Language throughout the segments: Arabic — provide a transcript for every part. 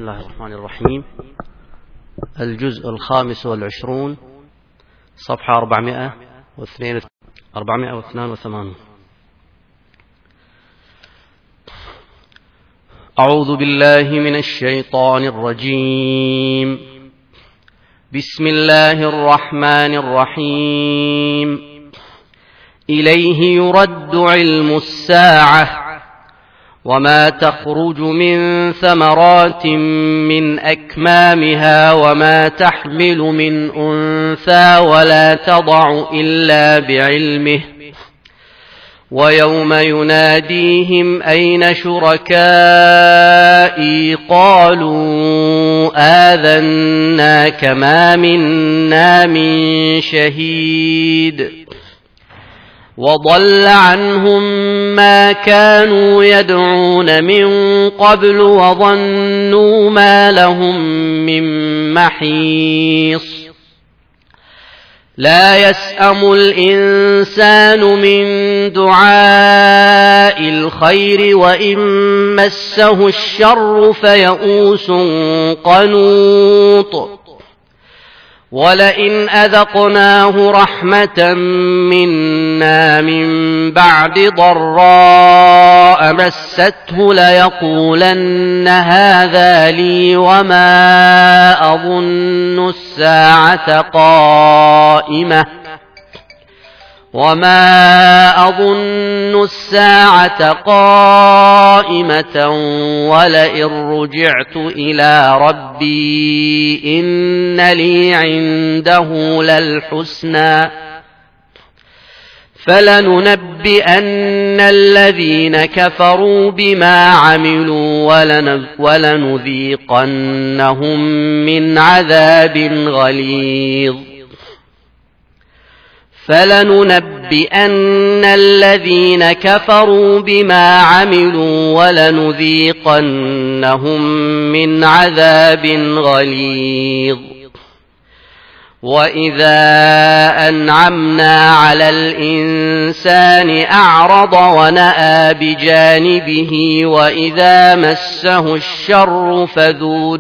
الله الرحمن الرحيم. الجزء 25 صفحة 482. أعوذ بالله من الشيطان الرجيم. بسم الله الرحمن الرحيم. إليه يرد علم الساعة وما تخرج من ثمرات من أكمامها وما تحمل من أنثى ولا تضع إلا بعلمه ويوم يناديهم أين شركائي قالوا آذناك ما منا من شهيد وضل عنهم ما كانوا يدعون من قبل وظنوا ما لهم من محيص. لا يسأم الإنسان من دعاء الخير وإن مسه الشر فيئوس قنوط. ولئن أذقناه رحمة منا من بعد ضراء مسته ليقولن هذا لي وما أظن الساعة قائمة ولئن رجعت إلى ربي إن لي عنده للحسنى فلننبئن الذين كفروا بما عملوا ولنذيقنهم من عذاب غليظ. فلننبئن الذين كفروا بما عملوا ولنذيقنهم من عذاب غليظ. وإذا أنعمنا على الإنسان أعرض ونأى بجانبه وإذا مسه الشر فذو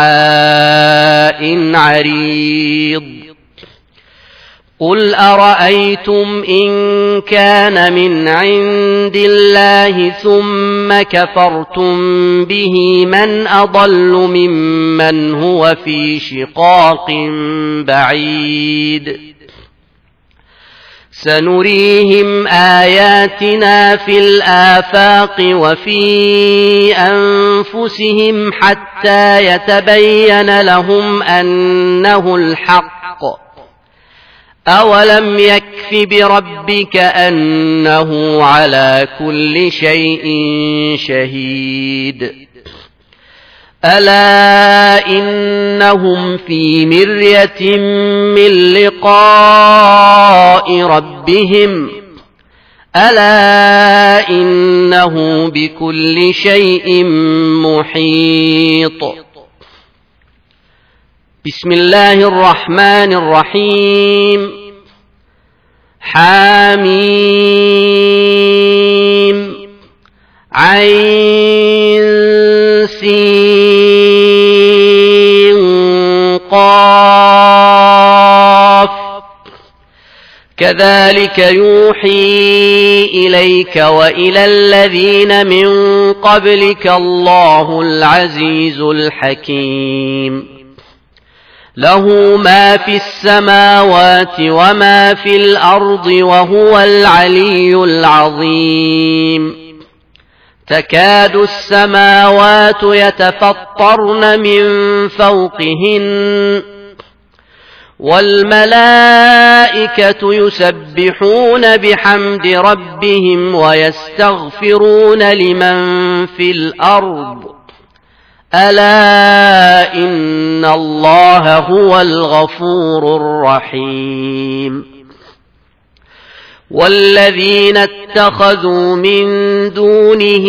دعاء عريض. قل أرأيتم إن كان من عند الله ثم كفرتم به من أضل ممن هو في شقاق بعيد. سنريهم آياتنا في الآفاق وفي أنفسهم حتى يتبين لهم أنه الحق. أولم يكف بربك أنه على كل شيء شهيد. ألا إنهم في مرية من لقاء ربهم ألا إنه بكل شيء محيط. بسم الله الرحمن الرحيم. حاميم عين سين قاف كذلك يوحي إليك وإلى الذين من قبلك الله العزيز الحكيم. له ما في السماوات وما في الأرض وهو العلي العظيم. تكاد السماوات يتفطرن من فوقهن والملائكة يسبحون بحمد ربهم ويستغفرون لمن في الأرض ألا إن الله هو الغفور الرحيم. والذين اتخذوا من دونه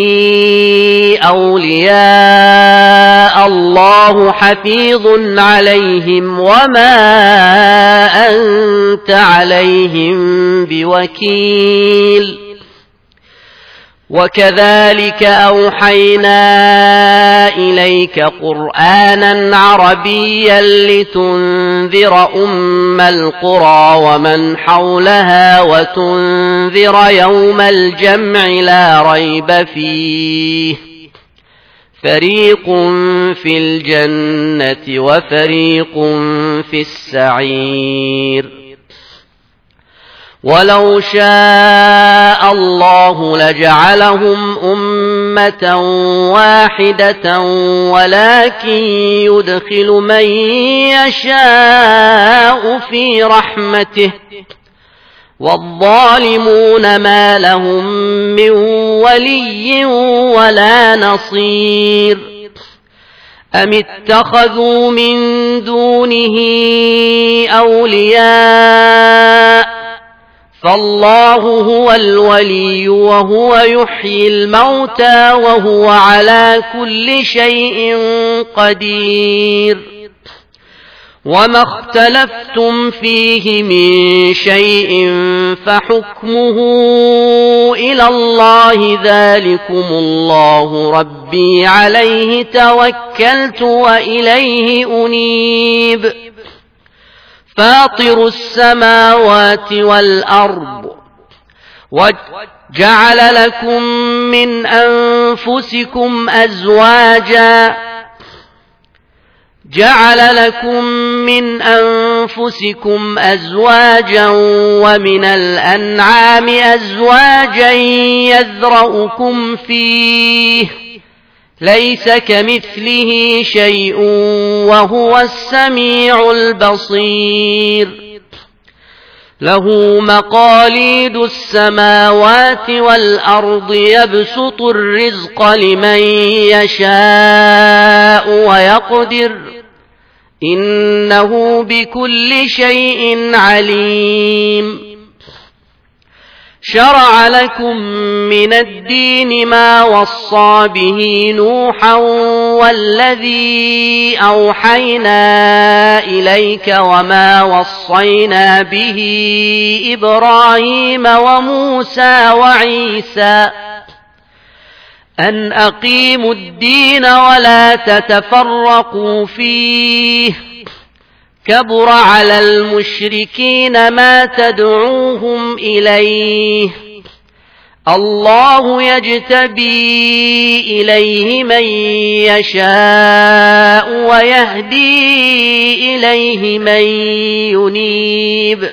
أولياء الله حفيظ عليهم وما أنت عليهم بوكيل. وكذلك أوحينا إليك قرآنا عربيا لتنذر أم القرى ومن حولها وتنذر يوم الجمع لا ريب فيه فريق في الجنة وفريق في السعير ولو شاء الله لجعلهم أمة واحدة ولكن يدخل من يشاء في رحمته والظالمون ما لهم من ولي ولا نصير أم اتخذوا من دونه أولياء فالله هو الولي وهو يحيي الموتى وهو على كل شيء قدير وما اختلفتم فيه من شيء فحكمه إلى الله ذلكم الله ربي عليه توكلت وإليه أنيب فاطر السماوات والأرض وجعل لكم من أنفسكم أزواجا ومن الأنعام أزواجا يذرؤكم فيه ليس كمثله شيء وهو السميع البصير له مقاليد السماوات والأرض يبسط الرزق لمن يشاء ويقدر إنه بكل شيء عليم شرع لكم من الدين ما وصى به نوحا والذي أوحينا إليك وما وصينا به إبراهيم وموسى وعيسى أن أقيموا الدين ولا تتفرقوا فيه كبر على المشركين ما تدعوهم إليه الله يجتبي إليه من يشاء ويهدي إليه من ينيب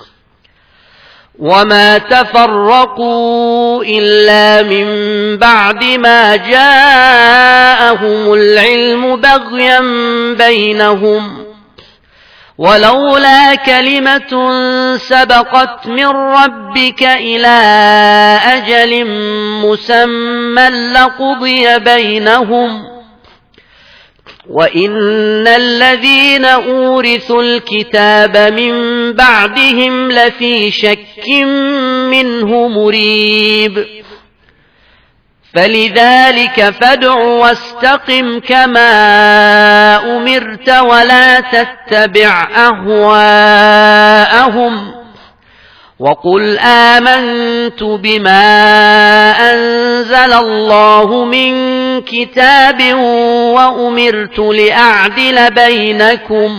وما تفرقوا إلا من بعد ما جاءهم العلم بغيا بينهم ولولا كلمة سبقت من ربك إلى أجل مسمى لقضي بينهم وإن الذين أورثوا الكتاب من بعدهم لفي شك منه مريب فلذلك فادع واستقم كما أمرت ولا تتبع أهواءهم وقل آمنت بما أنزل الله من كتاب وأمرت لأعدل بينكم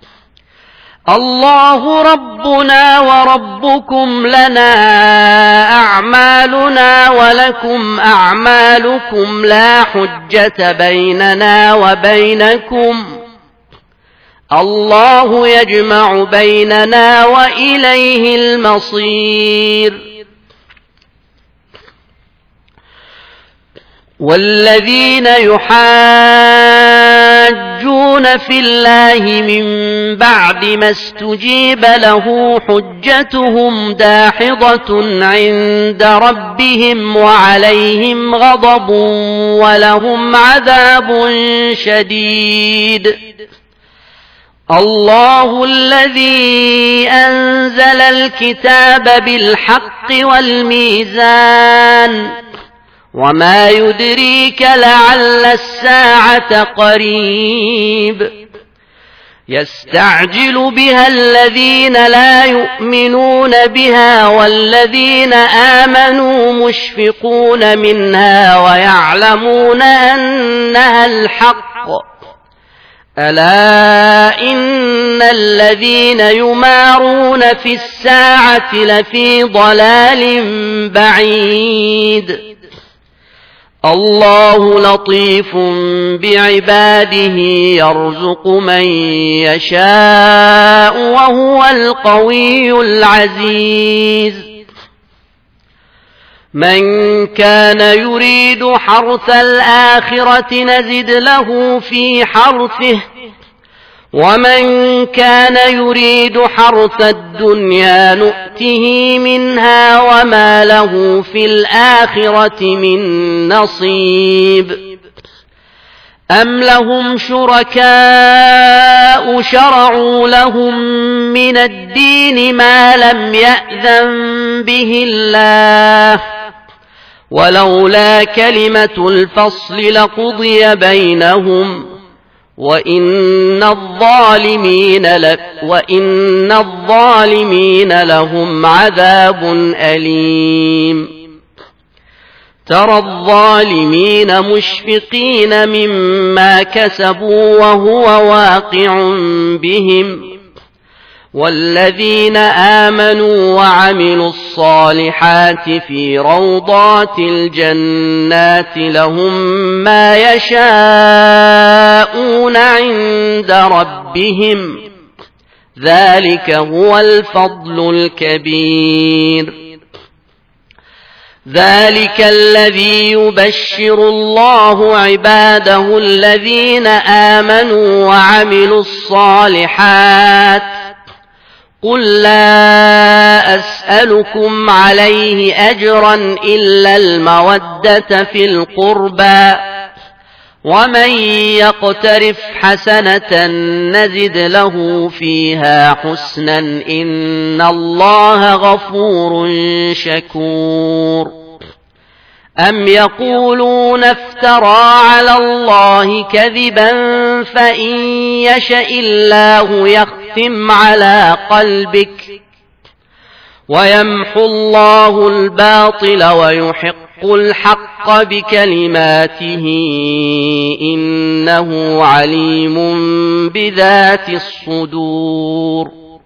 الله ربنا وربكم لنا أعمالنا ولكم أعمالكم لا حجة بيننا وبينكم الله يجمع بيننا وإليه المصير والذين يحاجون في الله من بعد ما استجيب له حجتهم داحضة عند ربهم وعليهم غضب ولهم عذاب شديد الله الذي أنزل الكتاب بالحق والميزان وما يدريك لعل الساعة قريب يستعجل بها الذين لا يؤمنون بها والذين آمنوا مشفقون منها ويعلمون أنها الحق. ألا إن الذين يمارون في الساعة لفي ضلال بعيد. الله لطيف بعباده يرزق من يشاء وهو القوي العزيز. من كان يريد حرث الآخرة نزد له في حرثه ومن كان يريد حرث الدنيا نؤته منها وما له في الآخرة من نصيب. أم لهم شركاء شرعوا لهم من الدين ما لم يأذن به الله ولولا كلمة الفصل لقضي بينهم وإن الظالمين لهم عذاب أليم. ترى الظالمين مشفقين مما كسبوا وهو واقع بهم والذين آمنوا وعملوا الصالحات في روضات الجنات لهم ما يشاءون عند ربهم ذلك هو الفضل الكبير. ذلك الذي يبشر الله عباده الذين آمنوا وعملوا الصالحات. قل لا أسألكم عليه أجرا إلا المودة في القربى ومن يقترف حسنة نزد له فيها حسنا إن الله غفور شكور. أم يقولون افترى على الله كذبا فإن يشأ الله يختم على قلبك ويمحو الله الباطل ويحق الحق بكلماته إنه عليم بذات الصدور.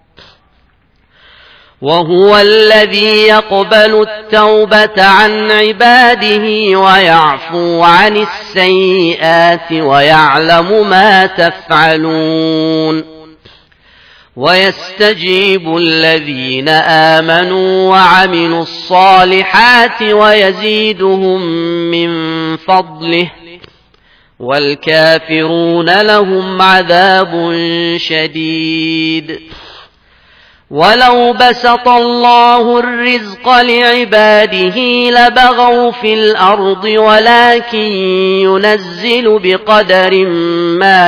وهو الذي يقبل التوبة عن عباده ويعفو عن السيئات ويعلم ما تفعلون. ويستجيب الذين آمنوا وعملوا الصالحات ويزيدهم من فضله والكافرون لهم عذاب شديد. ولو بسط الله الرزق لعباده لبغوا في الأرض ولكن ينزل بقدر ما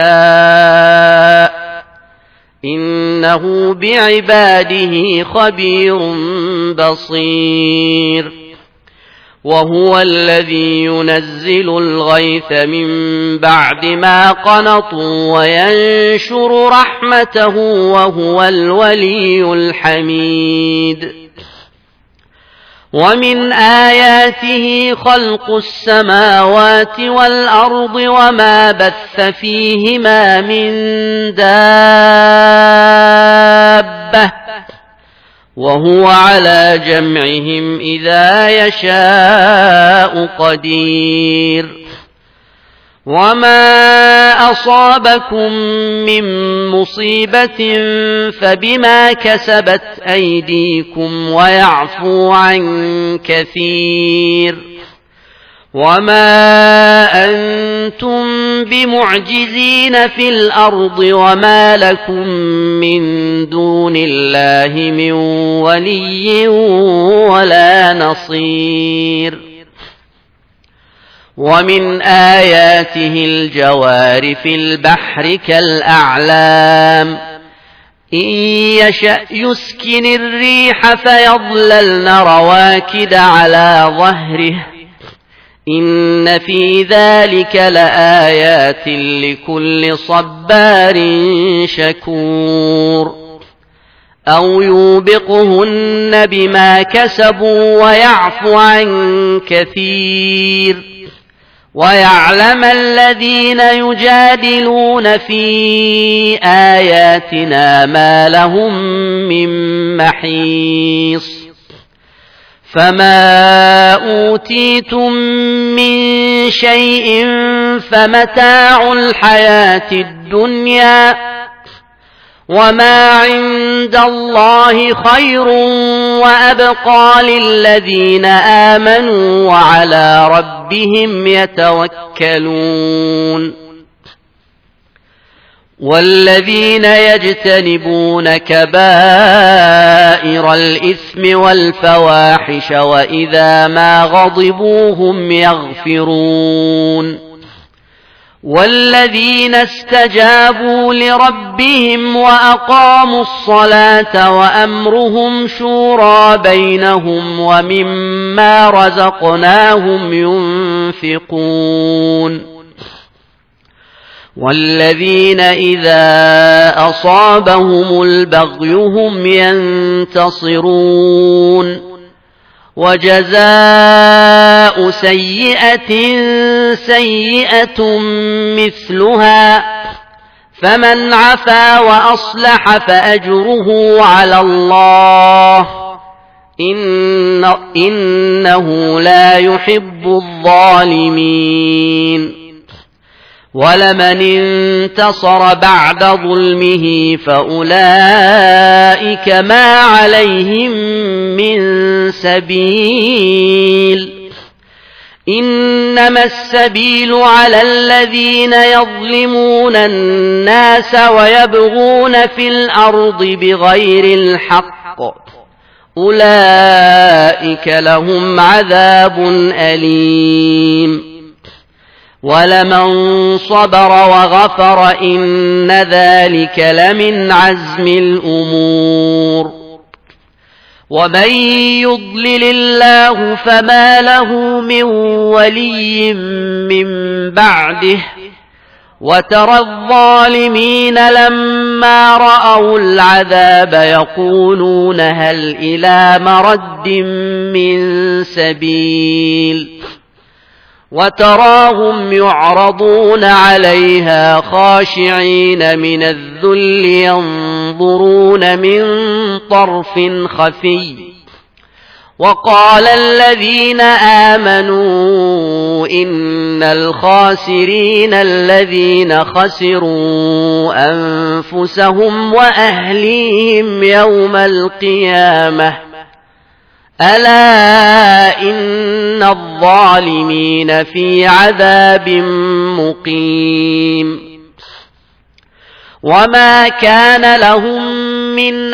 يشاء إنه بعباده خبير بصير. وهو الذي ينزل الغيث من بعد ما قنطوا وينشر رحمته وهو الولي الحميد. ومن آياته خلق السماوات والأرض وما بث فيهما من دابة وهو على جمعهم إذا يشاء قدير. وما أصابكم من مصيبة فبما كسبت أيديكم ويعفو عن كثير. وما أنتم بمعجزين في الأرض وما لكم من دون الله من ولي ولا نصير. ومن آياته الجوار في البحر كالأعلام إن يشأ يسكن الريح فيظللن رواكد على ظهره إن في ذلك لآيات لكل صبار شكور أو يوبقهن بما كسبوا ويعفو عن كثير ويعلم الذين يجادلون في آياتنا ما لهم من محيص فما أوتيتم من شيء فمتاع الحياة الدنيا وما عند الله خير وأبقى للذين آمنوا وعلى ربهم يتوكلون والذين يجتنبون كبائر الإثم والفواحش وإذا ما غضبوا هم يغفرون والذين استجابوا لربهم وأقاموا الصلاة وأمرهم شورى بينهم ومما رزقناهم ينفقون والذين إذا أصابهم البغي هم ينتصرون وجزاء سيئة سيئة مثلها فمن عفا وأصلح فأجره على الله إنه لا يحب الظالمين ولمن انتصر بعد ظلمه فأولئك ما عليهم من سبيل إنما السبيل على الذين يظلمون الناس ويبغون في الأرض بغير الحق أولئك لهم عذاب أليم ولمن صبر وغفر إن ذلك لمن عزم الأمور ومن يضلل الله فما له من ولي من بعده وترى الظالمين لما رأوا العذاب يقولون هل إلى مرد من سبيل وتراهم يعرضون عليها خاشعين من الذل ينظرون من طرف خفي وقال الذين آمنوا إن الخاسرين الذين خسروا أنفسهم وأهليهم يوم القيامة ألا إن الظالمين في عذاب مقيم وما كان لهم من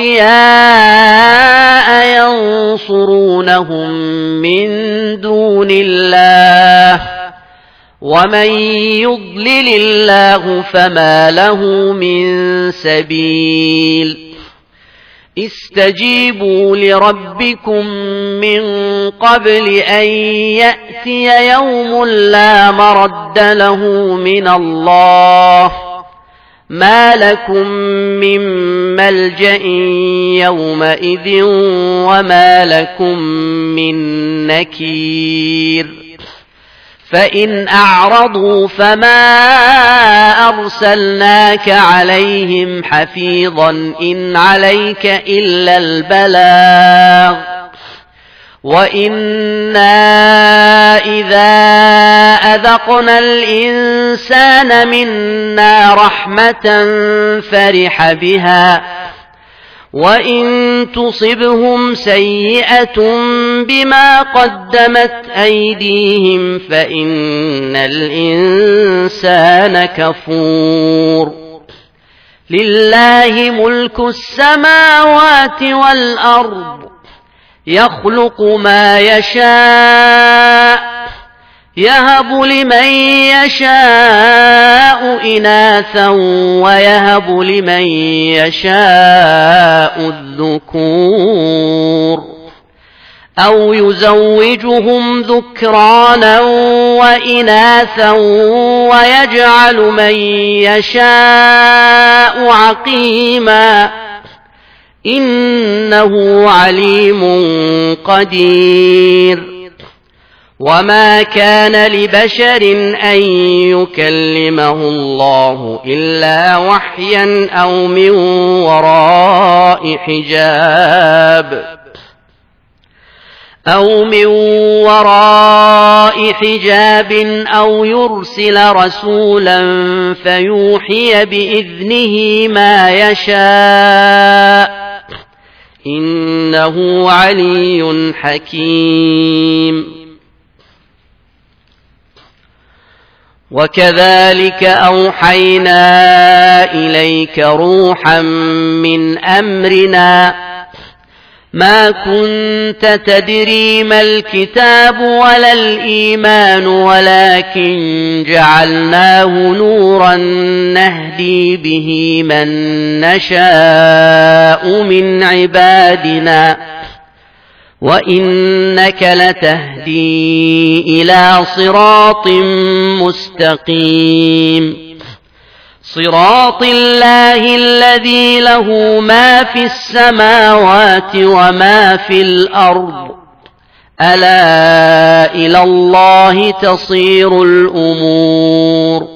أولياء ينصرونهم من دون الله ومن يضلل الله فما له من سبيل استجيبوا لربكم من قبل أن يأتي يوم لا مرد له من الله ما لكم من ملجأ يومئذ وما لكم من نكير فإن أعرضوا فما أرسلناك عليهم حفيظا إن عليك إلا البلاغ وإنا إذا أذقنا الإنسان منا رحمة فرح بها وإن تصبهم سيئة بما قدمت أيديهم فإن الإنسان كفور لله ملك السماوات والأرض يخلق ما يشاء يهب لمن يشاء إناثا ويهب لمن يشاء الذكور أو يزوجهم ذكرانا وإناثا ويجعل من يشاء عقيما إنه عليم قدير وما كان لبشر أن يكلمه الله إلا وحيا أو من وراء حجاب أو يرسل رسولا فيوحي بإذنه ما يشاء إنه علي حكيم وكذلك أوحينا إليك روحا من أمرنا ما كنت تدري ما الكتاب ولا الإيمان ولكن جعلناه نورا نهدي به من نشاء من عبادنا وإنك لتهدي إلى صراط مستقيم صراط الله الذي له ما في السماوات وما في الأرض ألا إلى الله تصير الأمور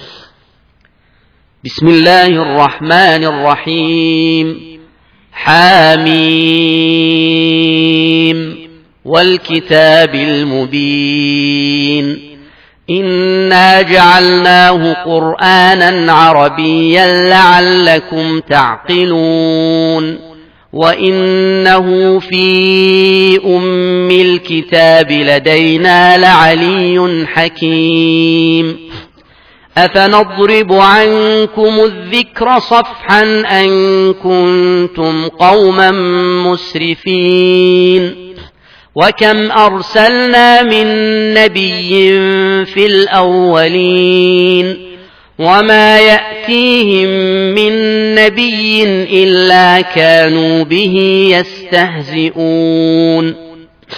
بسم الله الرحمن الرحيم حاميم والكتاب المبين إنا جعلناه قرآنا عربيا لعلكم تعقلون وإنه في أم الكتاب لدينا لعلي حكيم أفنضرب عنكم الذكر صفحا أن كنتم قوما مسرفين وكم أرسلنا من نبي في الأولين وما يأتيهم من نبي إلا كانوا به يستهزئون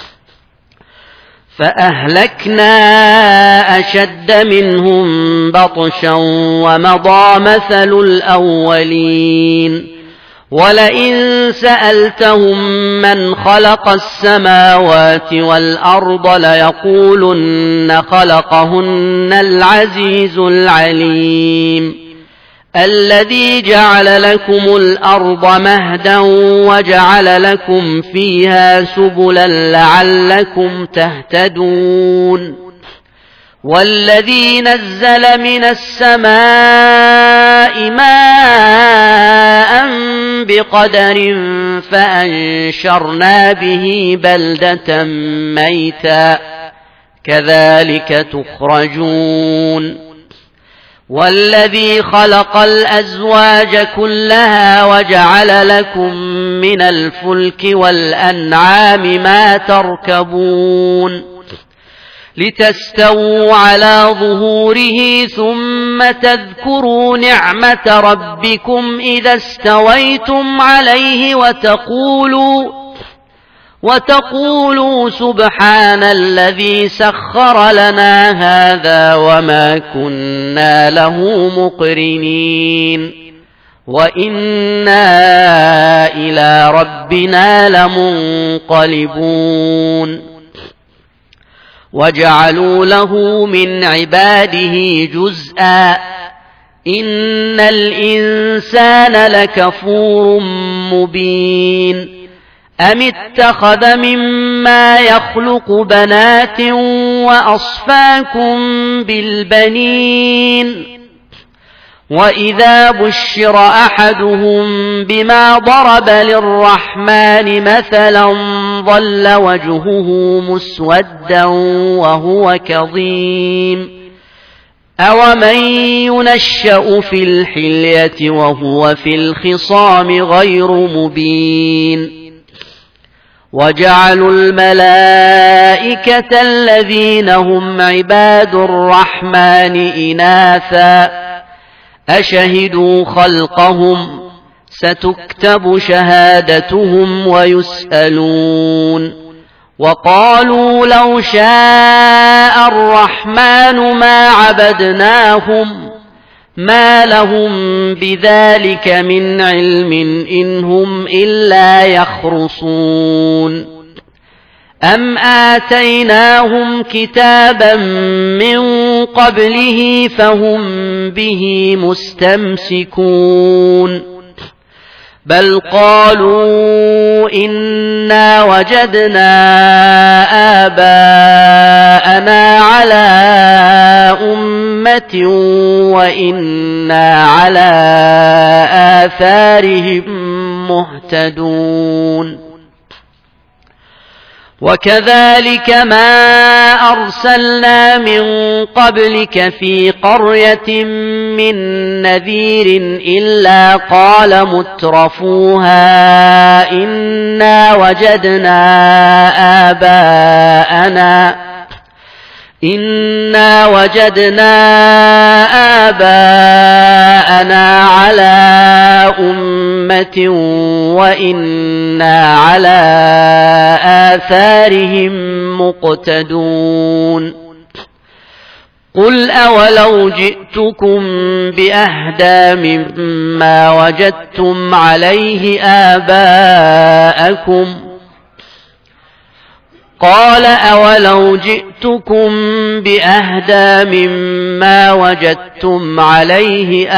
فأهلكنا أشد منهم بطشا ومضى مثل الأولين ولئن سألتهم من خلق السماوات والأرض ليقولن خلقهن العزيز العليم الذي جعل لكم الأرض مهدا وجعل لكم فيها سبلا لعلكم تهتدون والذي نزل من السماء ماء بقدر فأنشرنا به بلدة ميتا كذلك تخرجون والذي خلق الأزواج كلها وجعل لكم من الفلك والأنعام ما تركبون لتستووا على ظهوره ثم تذكروا نعمة ربكم إذا استويتم عليه وتقولوا سبحان الذي سخر لنا هذا وما كنا له مقرنين وإنا إلى ربنا لمنقلبون وجعلوا له من عباده جزءا إن الإنسان لكفور مبين أم اتخذ مما يخلق بنات وأصفاكم بالبنين وإذا بشر أحدهم بما ضرب للرحمن مثلا ظل وجهه مسودا وهو كظيم أومن ينشأ في الحلية وهو في الخصام غير مبين وجعلوا الملائكة الذين هم عباد الرحمن إناثا أشهدوا خلقهم ستكتب شهادتهم ويسألون وقالوا لو شاء الرحمن ما عبدناهم ما لهم بذلك من علم إن هم إلا يخرصون أم آتيناهم كتابا من قبله فهم به مستمسكون بل قالوا إنا وجدنا آباءنا على أمة وإنا على آثارهم مهتدون وكذلك ما أرسلنا من قبلك في قرية من نذير إلا قال مترفوها إنا وجدنا آباءنا على أمة وإنا على آثارهم مقتدون قل أولو جئتكم بأهدى مما وجدتم عليه آباءكم قال أولو جئتكم بأهدى مما وجدتم عليه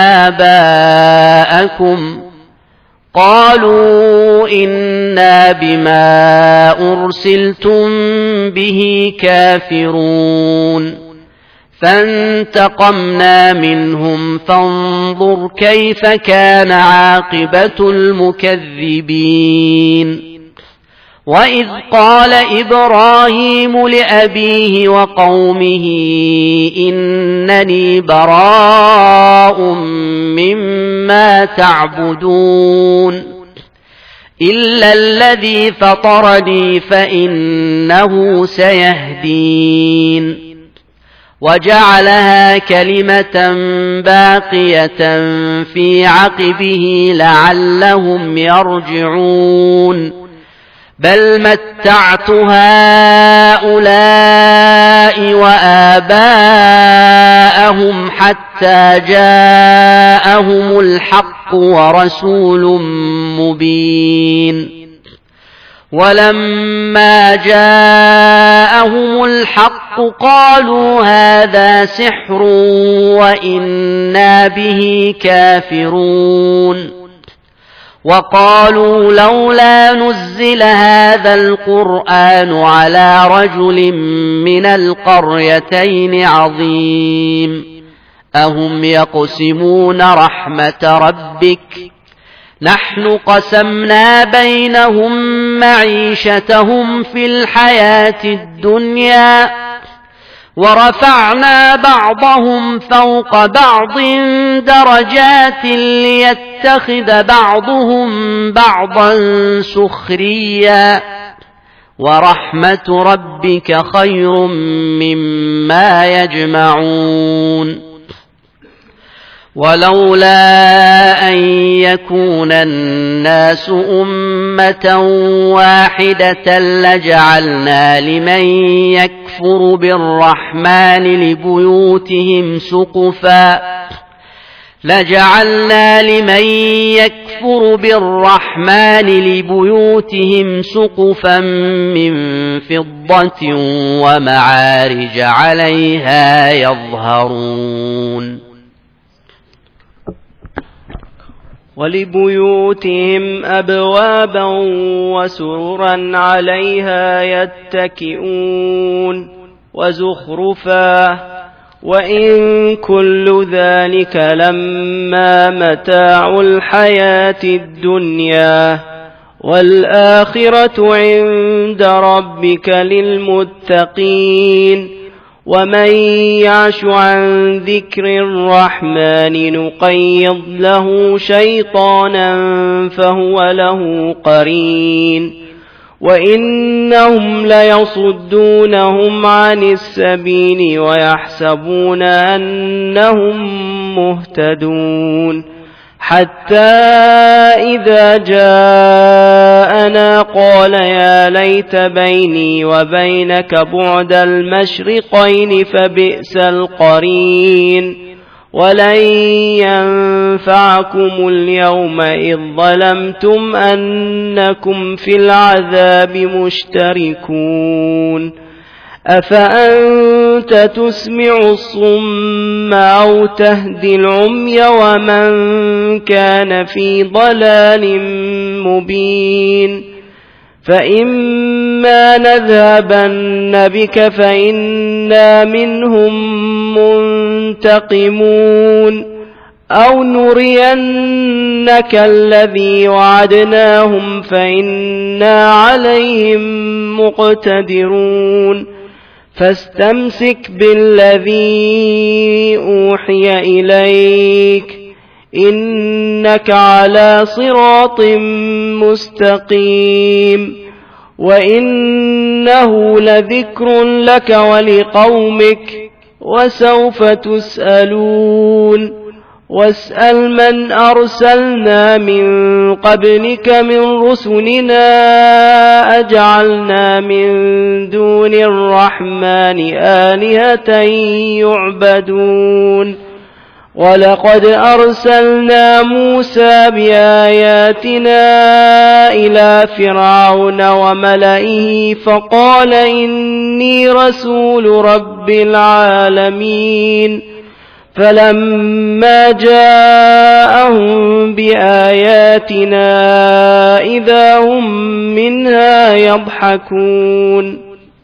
آباءكم قالوا إنا بما أرسلتم به كافرون فانتقمنا منهم فانظر كيف كان عاقبة المكذبين وإذ قال إبراهيم لأبيه وقومه إنني براء مما تعبدون إلا الذي فطرني فإنه سيهدين وجعلها كلمة باقية في عقبه لعلهم يرجعون بل متعت هؤلاء وآباءهم حتى جاءهم الحق ورسول مبين ولما جاءهم الحق قالوا هذا سحر وإنا به كافرون وقالوا لولا نزل هذا القرآن على رجل من القريتين عظيم أهم يقسمون رحمة ربك نحن قسمنا بينهم معيشتهم في الحياة الدنيا ورفعنا بعضهم فوق بعض درجات ليتخذ بعضهم بعضا سخريا ورحمة ربك خير مما يجمعون ولولا أن يكون الناس أمة واحدة لجعلنا لمن يكفر بالرحمن لبيوتهم سقفا من فضة ومعارج عليها يظهرون ولبيوتهم أبوابا وسررا عليها يتكئون وزخرفا وإن كل ذلك لما متاع الحياة الدنيا والآخرة عند ربك للمتقين ومن يعش عن ذكر الرحمن نقيض له شيطانا فهو له قرين وإنهم ليصدونهم عن السبيل ويحسبون أنهم مهتدون حتى إذا جاءنا قال يا ليت بيني وبينك بعد المشرقين فبئس القرين ولن ينفعكم اليوم إذ ظلمتم أنكم في العذاب مشتركون أفأنت تسمع الصم أو تهدي العمي ومن كان في ضلال مبين فإما نذهبن بك فإنا منهم منتقمون أو نرينك الذي وعدناهم فإنا عليهم مقتدرون فاستمسك بالذي أوحي إليك إنك على صراط مستقيم وإنه لذكر لك ولقومك وسوف تسألون واسأل من أرسلنا من قبلك من رسلنا أجعلنا من دون الرحمن آلهة يعبدون ولقد أرسلنا موسى بآياتنا إلى فرعون وملئه فقال إني رسول رب العالمين فلما جاءهم بآياتنا إذا هم منها يضحكون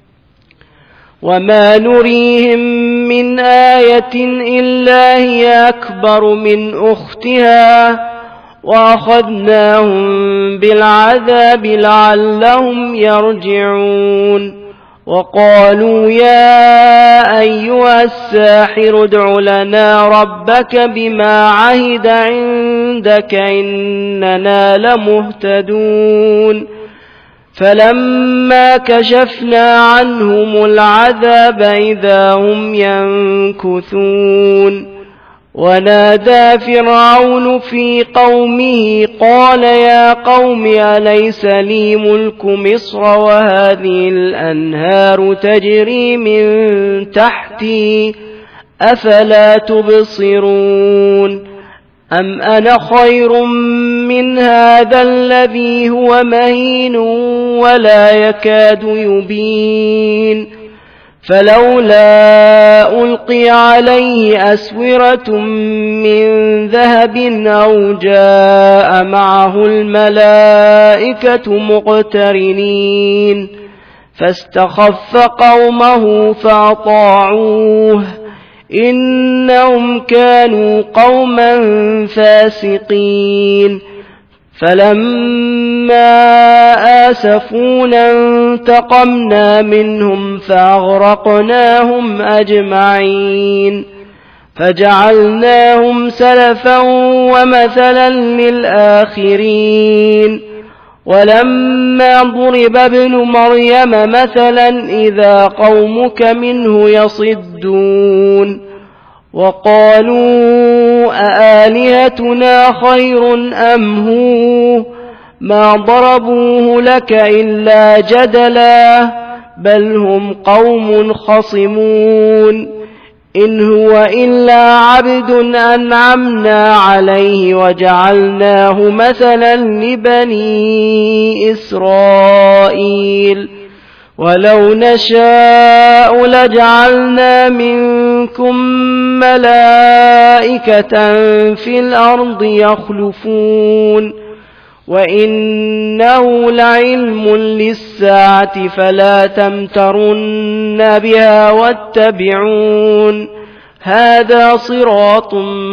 وما نريهم من آية إلا هي أكبر من أختها وأخذناهم بالعذاب لعلهم يرجعون وقالوا يا أيها الساحر ادع لنا ربك بما عهد عندك إننا لمهتدون فلما كشفنا عنهم العذاب إذا هم ينكثون ونادى فرعون في قومه قال يا قوم أليس لي ملك مصر وهذه الأنهار تجري من تحتي أفلا تبصرون أم أنا خير من هذا الذي هو مهين ولا يكاد يبين فلولا ألقي عليه أسورة من ذهب أو جاء معه الملائكة مقترنين فاستخف قومه فأطاعوه إنهم كانوا قوما فاسقين فلما آسفونا انتقمنا منهم فأغرقناهم أجمعين فجعلناهم سلفا ومثلا للآخرين ولما ضرب ابن مريم مثلا إذا قومك منه يصدون وقالوا أآلهتنا خير أم هو ما ضربوه لك إلا جدلا بل هم قوم خصمون إن هو إلا عبد أنعمنا عليه وجعلناه مثلا لبني إسرائيل ولو نشاء لجعلنا منكم ملائكة في الأرض يخلفون وإنه لعلم للساعة فلا تمترن بها واتبعون هذا صراط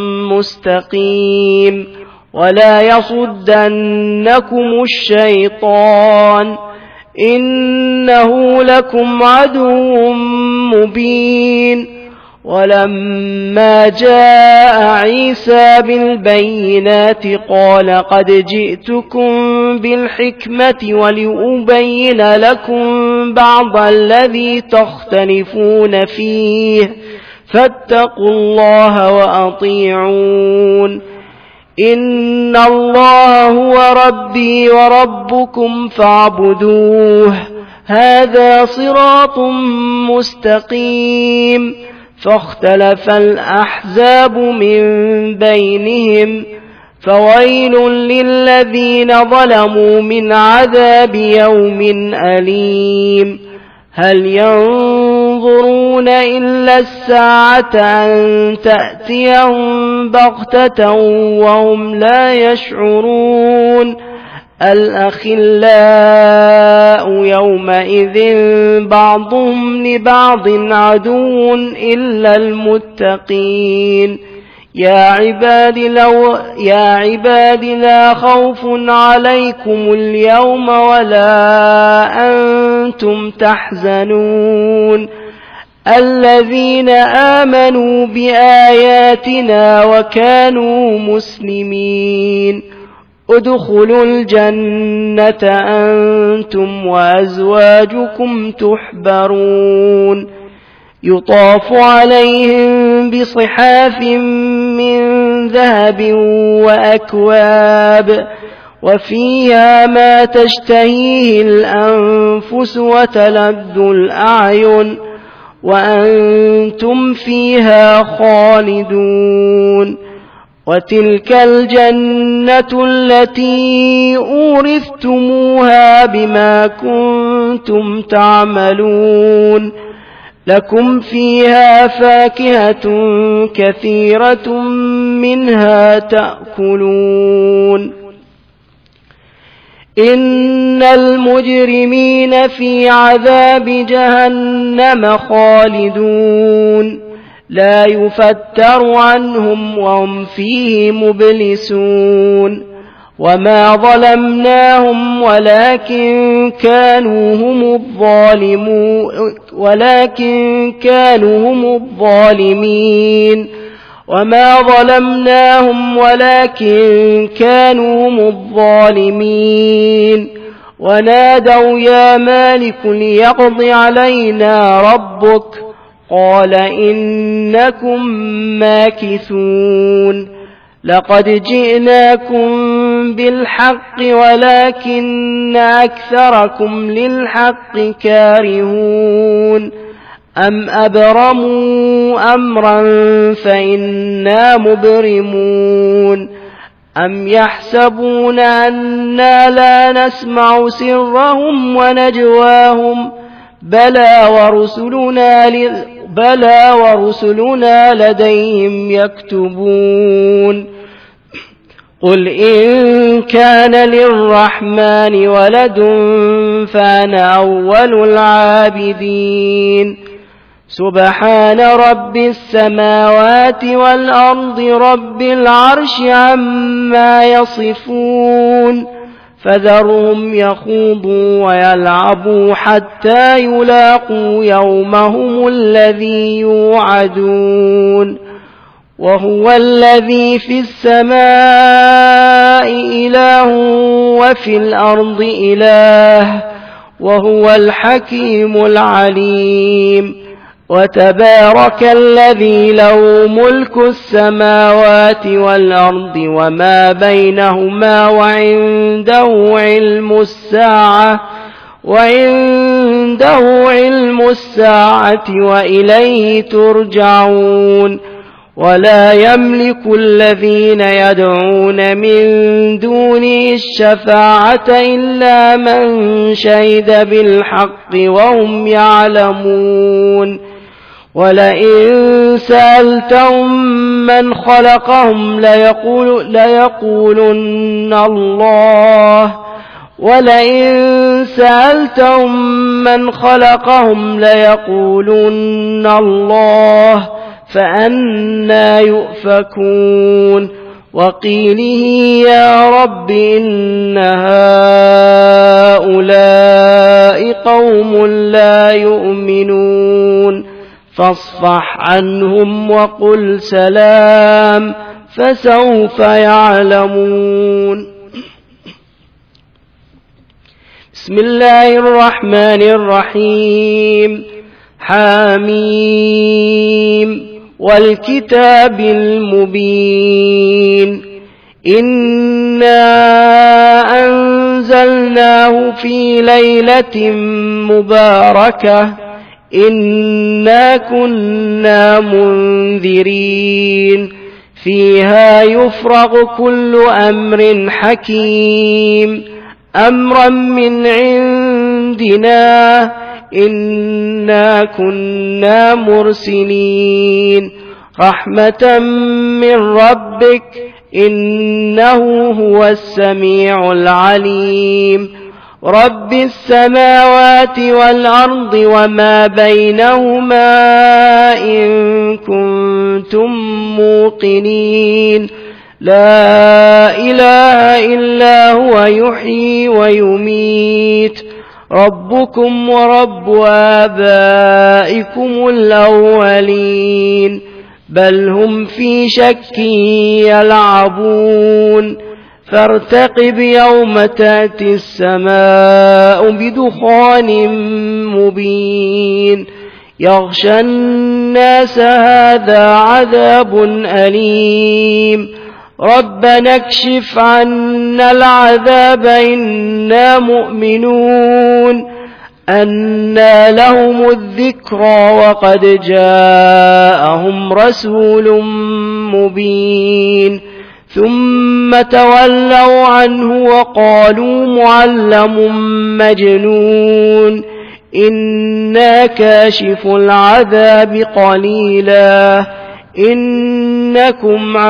مستقيم ولا يصدنكم الشيطان إنه لكم عدو مبين ولما جاء عيسى بالبينات قال قد جئتكم بالحكمة ولأبين لكم بعض الذي تختلفون فيه فاتقوا الله وأطيعون إن الله هو ربي وربكم فاعبدوه هذا صراط مستقيم. فاختلف الأحزاب من بينهم فويل للذين ظلموا من عذاب يوم أليم. هل ينظرون إلا الساعة أن تأتيهم بغتة وهم لا يشعرون. الأخلاء يومئذ بعضهم لبعض عدو إلا المتقين. يا عباد لا خوف عليكم اليوم ولا أنتم تحزنون الذين آمنوا بآياتنا وكانوا مسلمين. ادخلوا الجنة أنتم وأزواجكم تحبرون يطاف عليهم بصحاف من ذهب وأكواب وفيها ما تشتهيه الأنفس وتلذ الأعين وأنتم فيها خالدون. وتلك الجنة التي أورثتموها بما كنتم تعملون لكم فيها فاكهة كثيرة منها تأكلون. إن المجرمين في عذاب جهنم خالدون لا يفتر عنهم وهم فيه مبلسون. وما ظلمناهم ولكن كانوا هم الظالمين. وما ظلمناهم ولكن كانوا هم الظالمين. ونادوا يا مالك ليقض علينا ربك قال إنكم ماكثون. لقد جئناكم بالحق ولكن أكثركم للحق كارهون. أم أبرموا أمرا فإنا مبرمون. أم يحسبون أنا لا نسمع سرهم ونجواهم بلى ورسلنا لديهم يكتبون. قل إن كان للرحمن ولد فأنا أول العابدين. سبحان رب السماوات والأرض رب العرش عما يصفون. فذرهم يخوضوا ويلعبوا حتى يلاقوا يومهم الذي يوعدون. وهو الذي في السماء إله وفي الأرض إله وهو الحكيم العليم. وتبارك الذي له ملك السماوات والأرض وما بينهما وعنده علم الساعة وإليه ترجعون. ولا يملك الذين يدعون من دونه الشفاعة إلا من شهد بالحق وهم يعلمون. ولئن سألتهم من خلقهم ليقولن الله ولئن سألتهم من خلقهم ليقولن الله فأنى يؤفكون. وقيله يا رب إن هؤلاء قوم لا يؤمنون فاصفح عنهم وقل سلام فسوف يعلمون. بسم الله الرحمن الرحيم. حاميم والكتاب المبين إنا أنزلناه في ليلة مباركة إنا كنا منذرين فيها يفرغ كل أمر حكيم أمرا من عندنا إنا كنا مرسلين رحمة من ربك إنه هو السميع العليم رب السماوات والأرض وما بينهما إن كنتم موقنين لا إله إلا هو يحيي ويميت ربكم ورب آبائكم الأولين بل هم في شك يلعبون فارتقب يوم تأتي السماء بدخان مبين يغشى الناس هذا عذاب أليم ربنا اكشف عنا العذاب إنا مؤمنون أنى لهم الذكرى وقد جاءهم رسول مبين ثم تولوا عنه وقالوا معلم مجنون إنا كاشف العذاب قليلا إنكم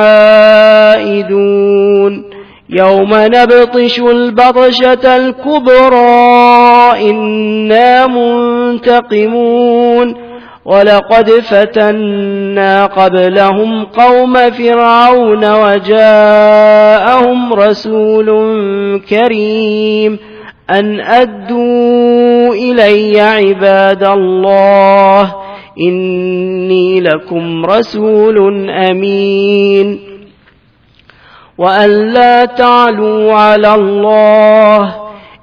عائدون يوم نبطش البطشة الكبرى إنا منتقمون ولقد فتنا قبلهم قوم فرعون وجاءهم رسول كريم أن أدوا إلي عباد الله إني لكم رسول أمين وأن لا تعلوا على الله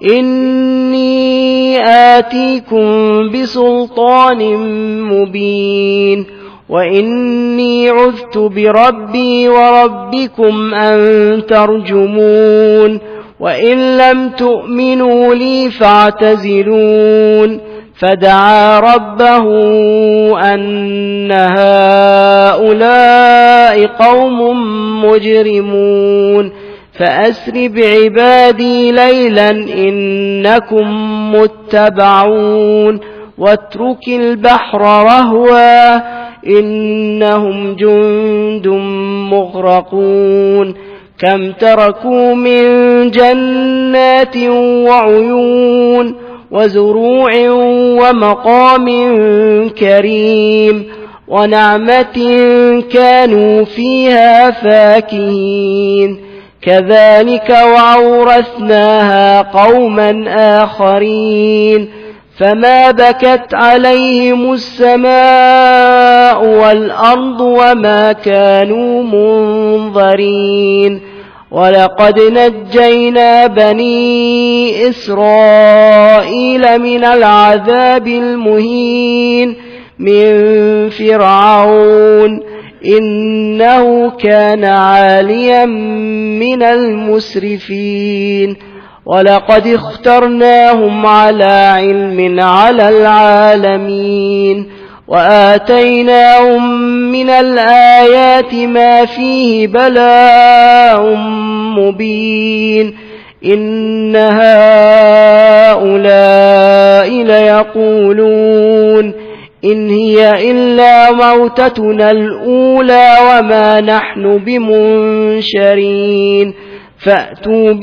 إني آتيكم بسلطان مبين وإني عذت بربي وربكم أن ترجمون وإن لم تؤمنوا لي فاعتزلون فدعا ربه أن هؤلاء قوم مجرمون فأسر بعبادي ليلا إنكم متبعون واترك البحر رهوا إنهم جند مغرقون كم تركوا من جنات وعيون وزروع ومقام كريم ونعمة كانوا فيها فاكهين كذلك وأورثناها قوما آخرين فما بكت عليهم السماء والأرض وما كانوا منظرين ولقد نجينا بني إسرائيل من العذاب المهين من فرعون إنه كان عاليا من المسرفين ولقد اخترناهم على علم على العالمين وآتيناهم من الآيات ما فيه بلاء مبين إن هؤلاء ليقولون إن هي إلا موتتنا الأولى وما نحن بمنشرين فأتوا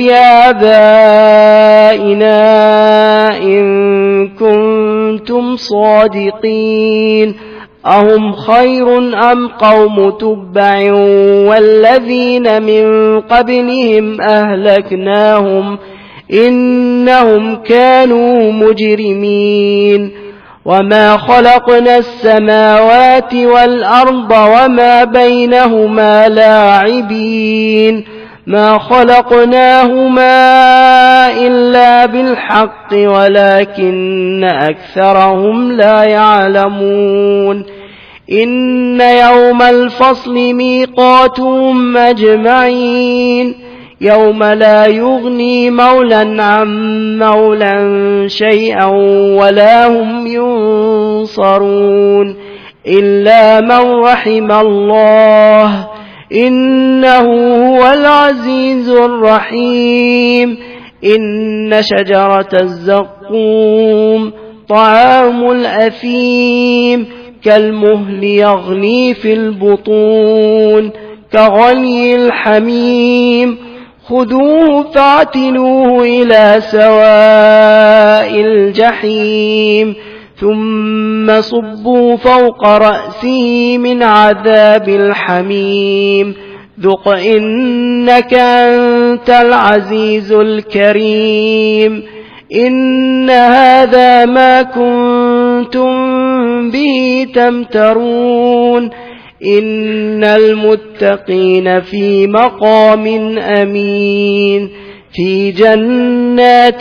بآبائنا إن كنتم صادقين أهم خير أم قوم تبع والذين من قبلهم أهلكناهم إنهم كانوا مجرمين وما خلقنا السماوات والأرض وما بينهما لاعبين ما خلقناهما إلا بالحق ولكن أكثرهم لا يعلمون إن يوم الفصل ميقاتهم أجمعين يوم لا يغني مولا عن مولا شيئا ولا هم ينصرون إلا من رحم الله إنه هو العزيز الرحيم إن شجرة الزقوم طعام الأثيم كالمهل يغلي في البطون كغلي الحميم خذوه فاعتلوه إلى سواء الجحيم ثم صبوا فوق رأسه من عذاب الحميم ذق إنك أنت العزيز الكريم إن هذا ما كنتم به تمترون إن المتقين في مقام أمين في جنات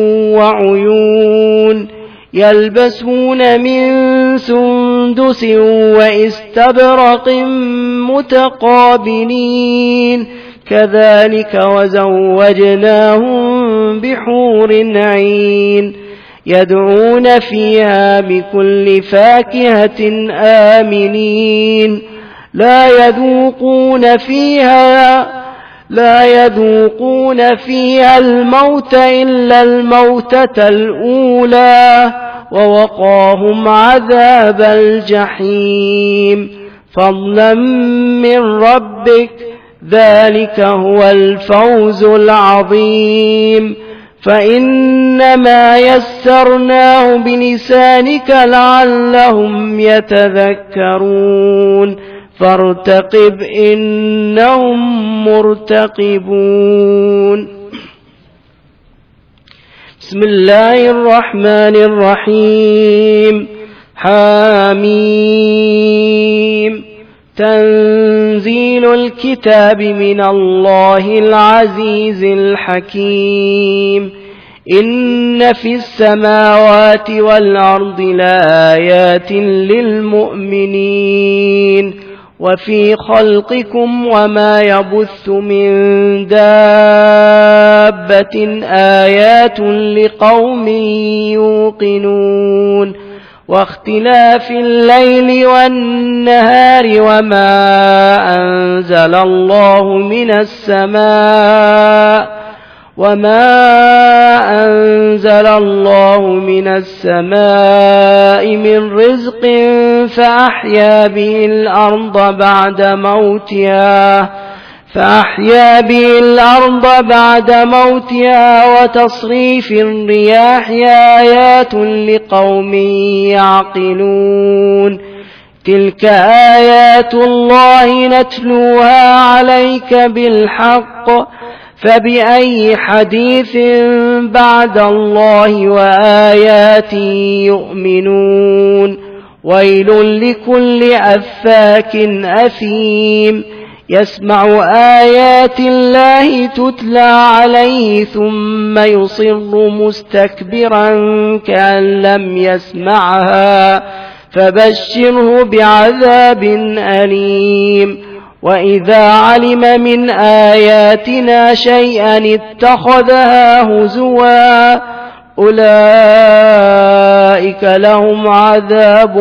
وعيون يلبسون من سندس واستبرق متقابلين كذلك وزوجناهم بحور عين يدعون فيها بكل فاكهة آمنين لا يذوقون فيها الموت إلا الموتة الأولى ووقاهم عذاب الجحيم فضلا من ربك ذلك هو الفوز العظيم فإنما يسرناه بلسانك لعلهم يتذكرون فارتقب إنهم مرتقبون بسم الله الرحمن الرحيم حميم تنزيل الكتاب من الله العزيز الحكيم إن في السماوات والأرض لآيات للمؤمنين وفي خلقكم وما يبث من دابة آيات لقوم يوقنون واختلاف الليل والنهار وما أنزل الله من السماء من رزق فأحيا به الأرض بعد موتها وتصريف الرياح آيات لقوم يعقلون تلك آيات الله نتلوها عليك بالحق فبأي حديث بعد الله وآياته يؤمنون ويل لكل أفاك أثيم يسمع آيات الله تتلى عليه ثم يصر مستكبرا كأن لم يسمعها فبشره بعذاب أليم وإذا علم من آياتنا شيئا اتخذها هزوا أولئك لهم عذاب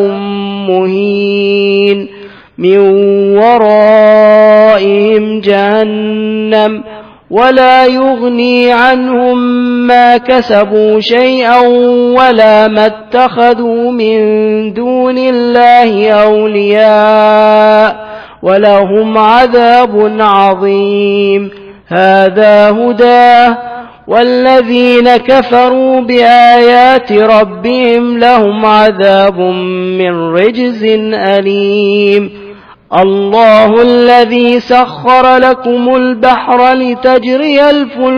مهين من ورائهم جهنم ولا يغني عنهم ما كسبوا شيئا ولا ما اتخذوا من دون الله أولياء ولهم عذاب عظيم هذا هداه والذين كفروا بآيات ربهم لهم عذاب من رجز أليم الله الذي سخر لكم البحر لتجري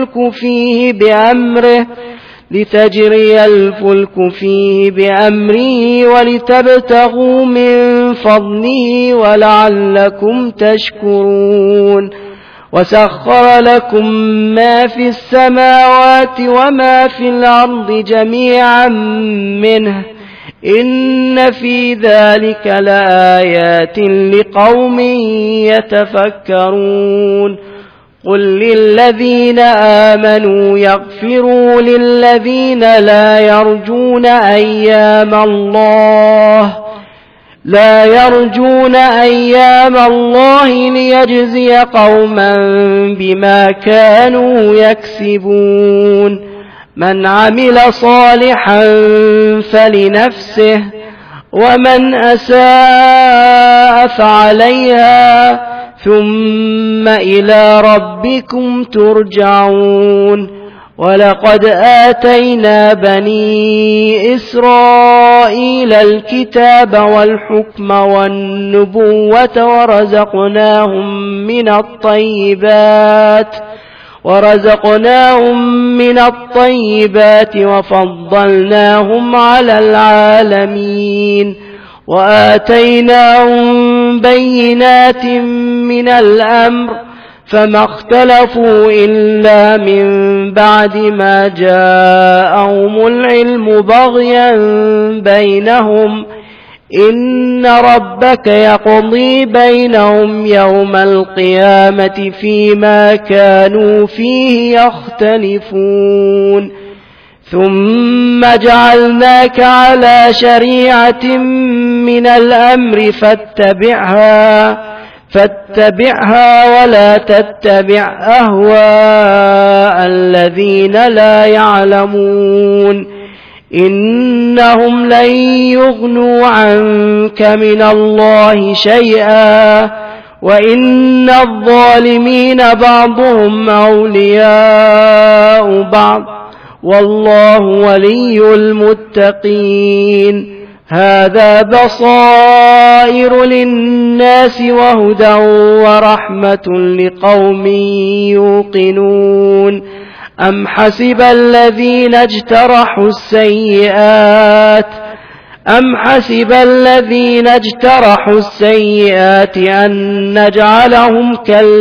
الفلك فيه بأمره ولتبتغوا من فضله ولعلكم تشكرون وسخر لكم ما في السماوات وما في الأرض جميعا منه إن في ذلك لآيات لقوم يتفكرون قل للذين آمنوا يغفروا للذين لا يرجون أيام الله ليجزي قوما بما كانوا يكسبون من عمل صالحا فلنفسه ومن أساء فعليها ثم إلى ربكم ترجعون ولقد آتينا بني إسرائيل الكتاب والحكم والنبوة ورزقناهم من الطيبات وفضلناهم على العالمين وآتيناهم بينات من الأمر فما اختلفوا إلا من بعد ما جاءهم العلم بغيا بينهم إن ربك يقضي بينهم يوم القيامة فيما كانوا فيه يختلفون ثم جعلناك على شريعة من الأمر فاتبعها ولا تتبع أهواء الذين لا يعلمون إنهم لن يغنوا عنك من الله شيئا وإن الظالمين بعضهم أولياء بعض والله ولي المتقين هذا بصائر للناس وهدى ورحمة لقوم يوقنون أم حسب الذين اجترحوا السيئات أن نجعلهم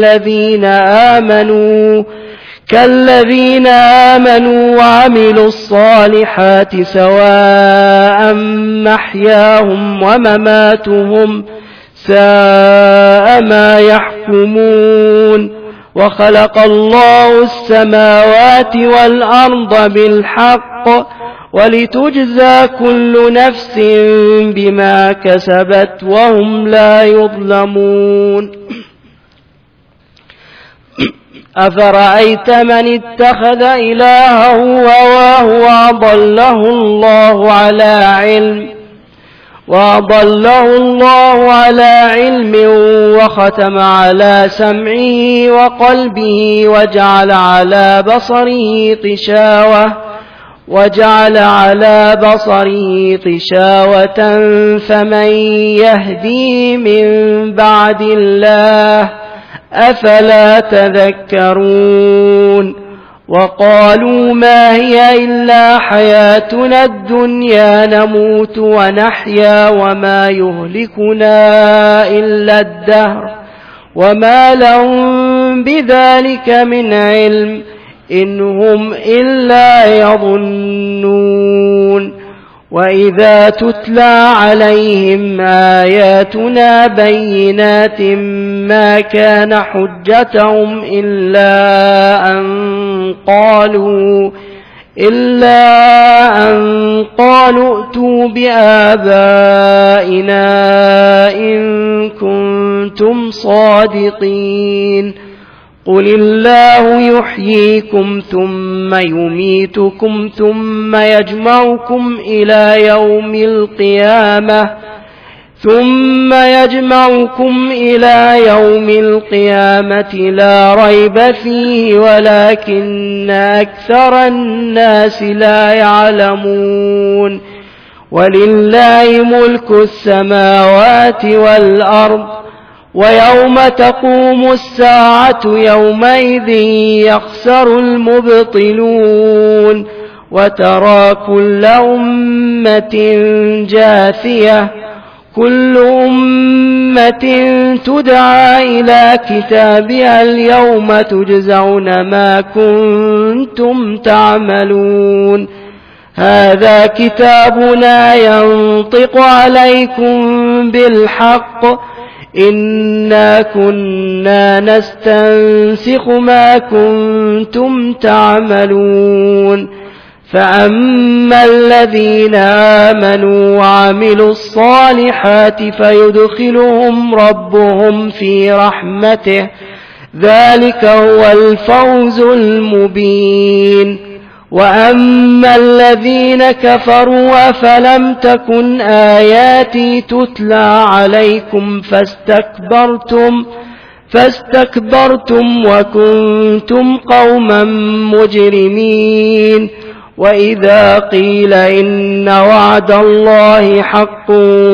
كالذين آمنوا وعملوا الصالحات سواء محياهم ومماتهم ساء ما يحكمون وخلق الله السماوات والأرض بالحق ولتجزى كل نفس بما كسبت وهم لا يظلمون أفرأيت من اتخذ إلهه هواه وأضله الله على علم وختم على سمعه وقلبه وجعل على بصره غشاوة فمن يهدي من بعد الله أفلا تذكرون وقالوا ما هي إلا حياتنا الدنيا نموت ونحيا وما يهلكنا إلا الدهر وما لهم بذلك من علم إن هم إلا يظنون وإذا تتلى عليهم آياتنا بينات ما كان حجتهم إلا أن قالوا ائتوا بآبائنا إن كنتم صادقين قل الله يحييكم ثم يميتكم ثم يجمعكم إلى يوم القيامة لا ريب فيه ولكن أكثر الناس لا يعلمون ولله ملك السماوات والأرض ويوم تقوم الساعة يومئذ يخسر المبطلون وترى كل أمة جاثية كل أمة تدعى إلى كتابها اليوم تجزون ما كنتم تعملون هذا كتابنا ينطق عليكم بالحق إنا كنا نستنسخ ما كنتم تعملون فأما الذين آمنوا وعملوا الصالحات فيدخلهم ربهم في رحمته ذلك هو الفوز المبين وأما الذين كفروا أفلم تكن آياتي تتلى عليكم فاستكبرتم وكنتم قوما مجرمين وإذا قيل إن وعد الله حق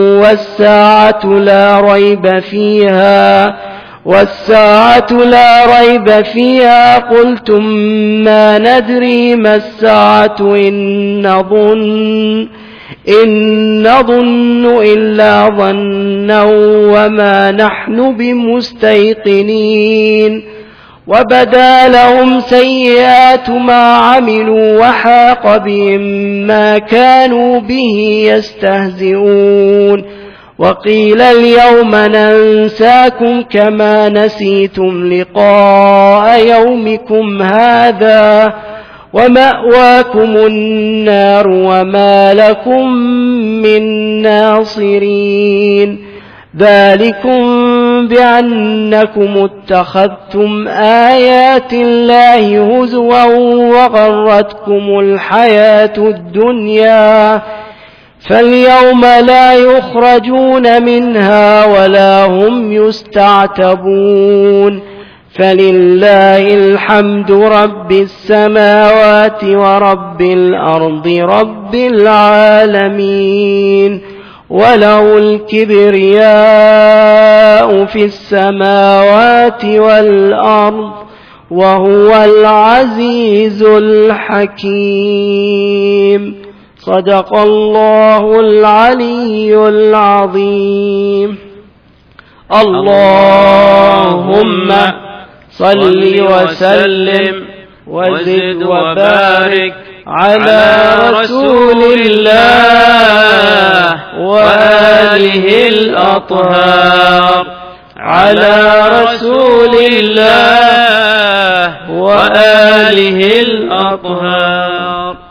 والساعة لا ريب فيها قلتم ما ندري ما الساعة إن نظن إلا ظنا وما نحن بمستيقنين وبدا لهم سيئات ما عملوا وحاق بهم ما كانوا به يستهزئون وقيل اليوم ننساكم كما نسيتم لقاء يومكم هذا ومأواكم النار وما لكم من ناصرين ذلكم بأنكم اتخذتم آيات الله هزوا وغرتكم الحياة الدنيا فاليوم لا يخرجون منها ولا هم يستعتبون فلله الحمد رب السماوات ورب الأرض رب العالمين وله الكبرياء في السماوات والأرض وهو العزيز الحكيم صدق الله العلي العظيم اللهم صل وسلم وزد وبارك على رسول الله وآله الأطهار على رسول الله وآله الأطهار